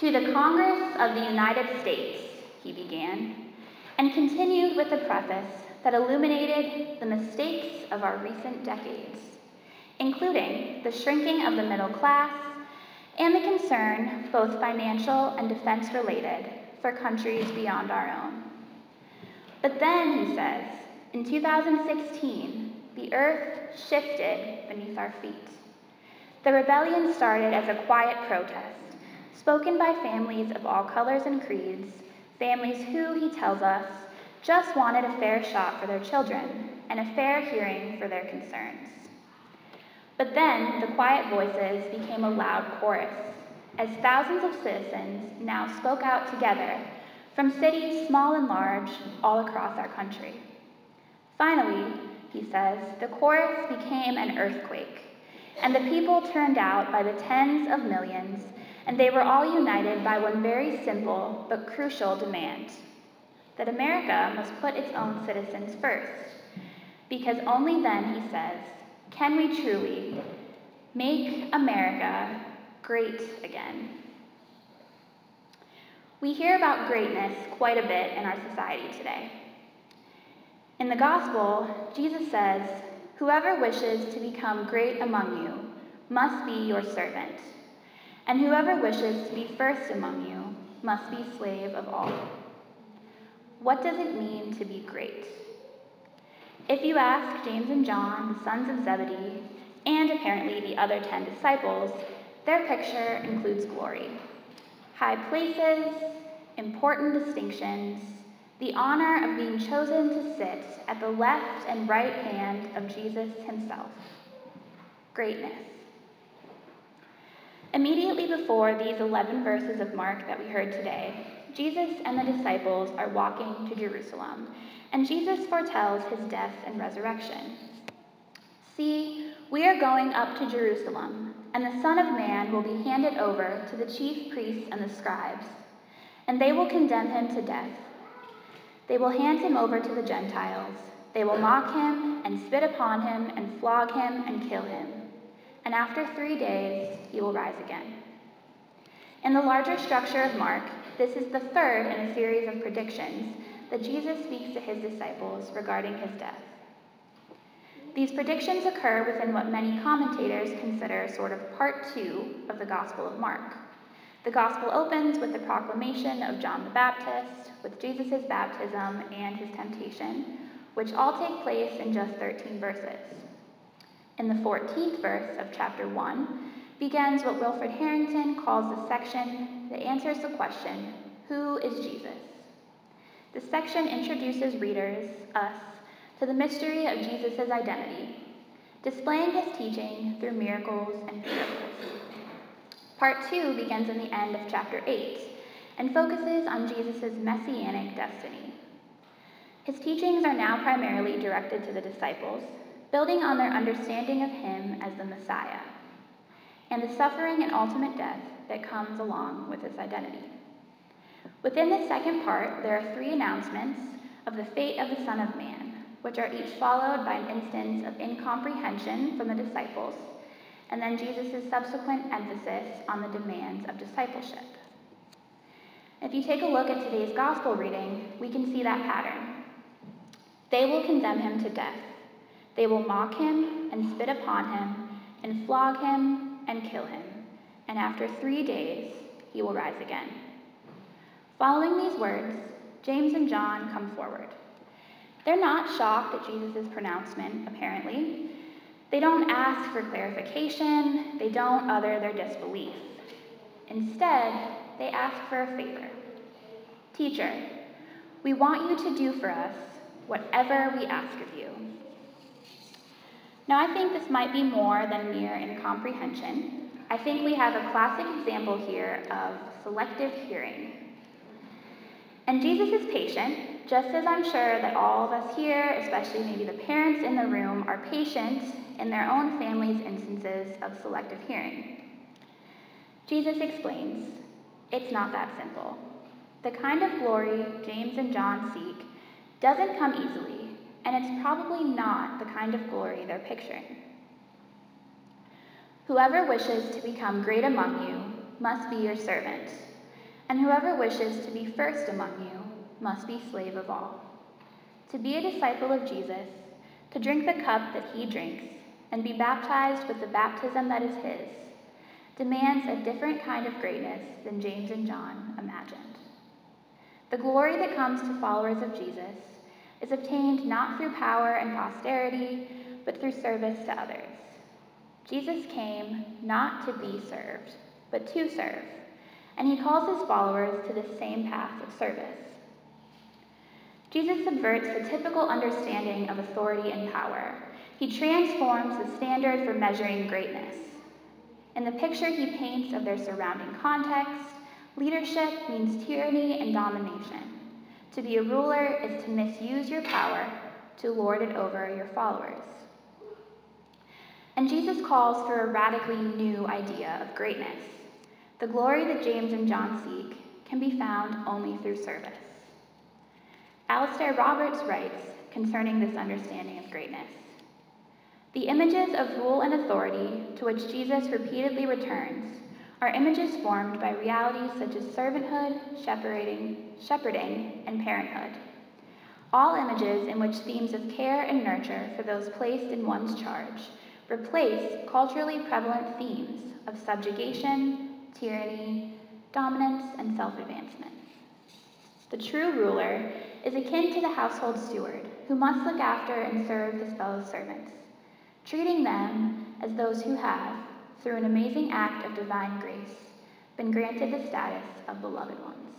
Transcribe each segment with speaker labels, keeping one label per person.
Speaker 1: To the Congress of the United States, he began, and continued with a preface that illuminated the mistakes of our recent decades, including the shrinking of the middle class and the concern, both financial and defense-related, for countries beyond our own. But then, he says, in 2016, the earth shifted beneath our feet. The rebellion started as a quiet protest, spoken by families of all colors and creeds, families who, he tells us, just wanted a fair shot for their children and a fair hearing for their concerns. But then the quiet voices became a loud chorus, as thousands of citizens now spoke out together from cities small and large all across our country. Finally, he says, the chorus became an earthquake, and the people turned out by the tens of millions, and they were all united by one very simple but crucial demand: that America must put its own citizens first, because only then, he says, can we truly make America great again. We hear about greatness quite a bit in our society today. In the gospel, Jesus says, "Whoever wishes to become great among you must be your servant, and whoever wishes to be first among you must be slave of all." What does it mean to be great? If you ask James and John, the sons of Zebedee, and apparently the other 10 disciples, their picture includes glory. High places, important distinctions, the honor of being chosen to sit at the left and right hand of Jesus himself. Greatness. Immediately before these 11 verses of Mark that we heard today, Jesus and the disciples are walking to Jerusalem, and Jesus foretells his death and resurrection. "See, we are going up to Jerusalem, and the Son of Man will be handed over to the chief priests and the scribes, and they will condemn him to death. They will hand him over to the Gentiles. They will mock him and spit upon him and flog him and kill him. And after 3 days, he will rise again." In the larger structure of Mark, this is the third in a series of predictions that Jesus speaks to his disciples regarding his death. These predictions occur within what many commentators consider sort of part 2 of the Gospel of Mark. The Gospel opens with the proclamation of John the Baptist, with Jesus' baptism and his temptation, which all take place in just 13 verses. In the 14th verse of chapter 1 begins what Wilfred Harrington calls the section that answers the question, who is Jesus? This section introduces readers, us, to the mystery of Jesus' identity, displaying his teaching through miracles and parables. Part 2 begins in the end of chapter 8 and focuses on Jesus' messianic destiny. His teachings are now primarily directed to the disciples, building on their understanding of him as the Messiah, and the suffering and ultimate death that comes along with this identity. Within this second part, there are 3 announcements of the fate of the Son of Man, which are each followed by an instance of incomprehension from the disciples, and then Jesus' subsequent emphasis on the demands of discipleship. If you take a look at today's gospel reading, we can see that pattern. They will condemn him to death. They will mock him and spit upon him and flog him and kill him, and after 3 days, he will rise again. Following these words, James and John come forward. They're not shocked at Jesus' pronouncement, apparently. They don't ask for clarification. They don't utter their disbelief. Instead, they ask for a favor. "Teacher, we want you to do for us whatever we ask of you." Now, I think this might be more than mere incomprehension. I think we have a classic example here of selective hearing. And Jesus is patient, just as I'm sure that all of us here, especially maybe the parents in the room, are patient in their own family's instances of selective hearing. Jesus explains, it's not that simple. The kind of glory James and John seek doesn't come easily, and it's probably not the kind of glory they're picturing. "Whoever wishes to become great among you must be your servant, And whoever wishes to be first among you must be slave of all. To be a disciple of Jesus, to drink the cup that he drinks, and be baptized with the baptism that is his, demands a different kind of greatness than James and John imagined. The glory that comes to followers of Jesus is obtained not through power and posterity, but through service to others. Jesus came not to be served, but to serve, and he calls his followers to this same path of service. Jesus subverts the typical understanding of authority and power. He transforms the standard for measuring greatness. In the picture he paints of their surrounding context, leadership means tyranny and domination. To be a ruler is to misuse your power to lord it over your followers. And Jesus calls for a radically new idea of greatness. The glory that James and John seek can be found only through service. Alistair Roberts writes concerning this understanding of greatness: the images of rule and authority to which Jesus repeatedly returns are images formed by realities such as servanthood, shepherding, and parenthood. All images in which themes of care and nurture for those placed in one's charge replace culturally prevalent themes of subjugation, tyranny, dominance, and self-advancement. The true ruler is akin to the household steward who must look after and serve his fellow servants, treating them as those who have, through an amazing act of divine grace, been granted the status of beloved ones.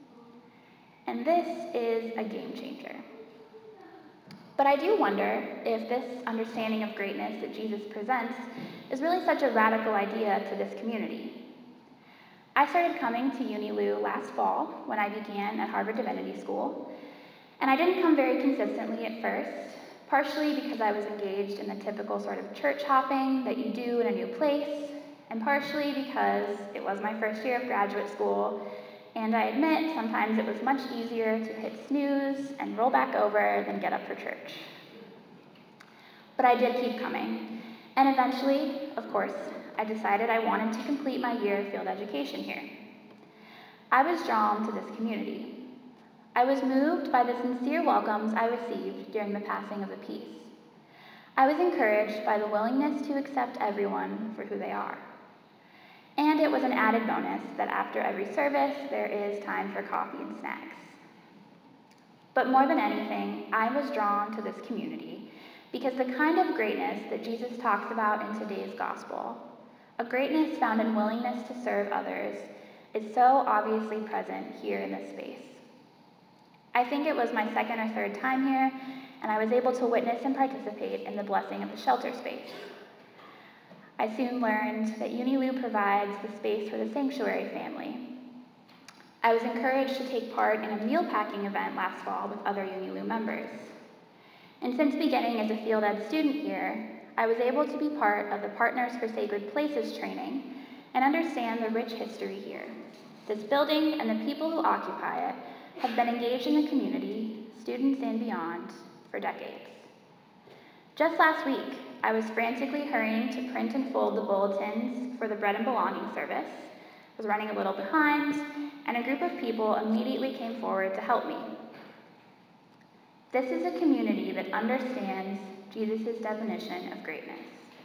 Speaker 1: And this is a game changer. But I do wonder if this understanding of greatness that Jesus presents is really such a radical idea to this community. I started coming to UniLou last fall when I began at Harvard Divinity School, and I didn't come very consistently at first, partially because I was engaged in the typical sort of church hopping that you do in a new place, and partially because it was my first year of graduate school, and I admit sometimes it was much easier to hit snooze and roll back over than get up for church. But I did keep coming, and eventually, of course, I decided I wanted to complete my year of field education here. I was drawn to this community. I was moved by the sincere welcomes I received during the passing of the peace. I was encouraged by the willingness to accept everyone for who they are. And it was an added bonus that after every service, there is time for coffee and snacks. But more than anything, I was drawn to this community because the kind of greatness that Jesus talks about in today's gospel, a greatness found in willingness to serve others, is so obviously present here in this space. I think it was my second or third time here, and I was able to witness and participate in the blessing of the shelter space. I soon learned that UniLou provides the space for the sanctuary family. I was encouraged to take part in a meal packing event last fall with other UniLou members. And since beginning as a field ed student here, I was able to be part of the Partners for Sacred Places training and understand the rich history here. This building and the people who occupy it have been engaged in the community, students and beyond, for decades. Just last week, I was frantically hurrying to print and fold the bulletins for the Bread and Belonging service. I was running a little behind, and a group of people immediately came forward to help me. This is a community that understands Jesus' definition of greatness.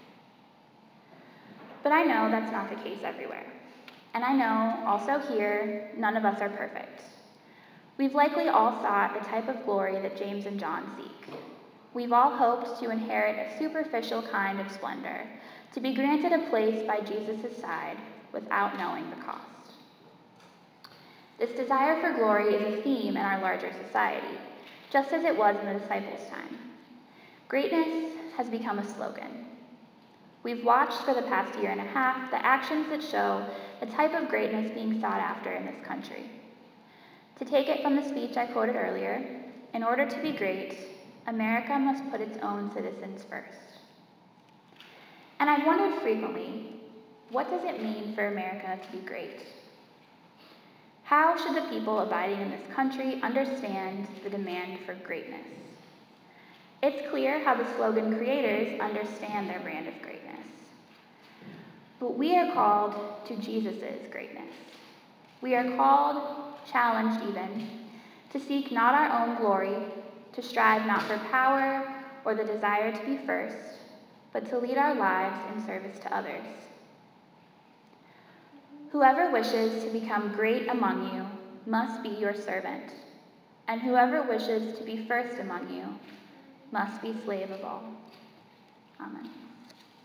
Speaker 1: But I know that's not the case everywhere. And I know, also here, none of us are perfect. We've likely all sought the type of glory that James and John seek. We've all hoped to inherit a superficial kind of splendor, to be granted a place by Jesus' side without knowing the cost. This desire for glory is a theme in our larger society, just as it was in the disciples' time. Greatness has become a slogan. We've watched for the past year and a half the actions that show the type of greatness being sought after in this country. To take it from the speech I quoted earlier, in order to be great, America must put its own citizens first. And I've wondered frequently, what does it mean for America to be great? How should the people abiding in this country understand the demand for greatness? It's clear how the slogan creators understand their brand of greatness. But we are called to Jesus' greatness. We are called, challenged even, to seek not our own glory, to strive not for power or the desire to be first, but to lead our lives in service to others. Whoever wishes to become great among you must be your servant, and whoever wishes to be first among you must be slave of all. Amen.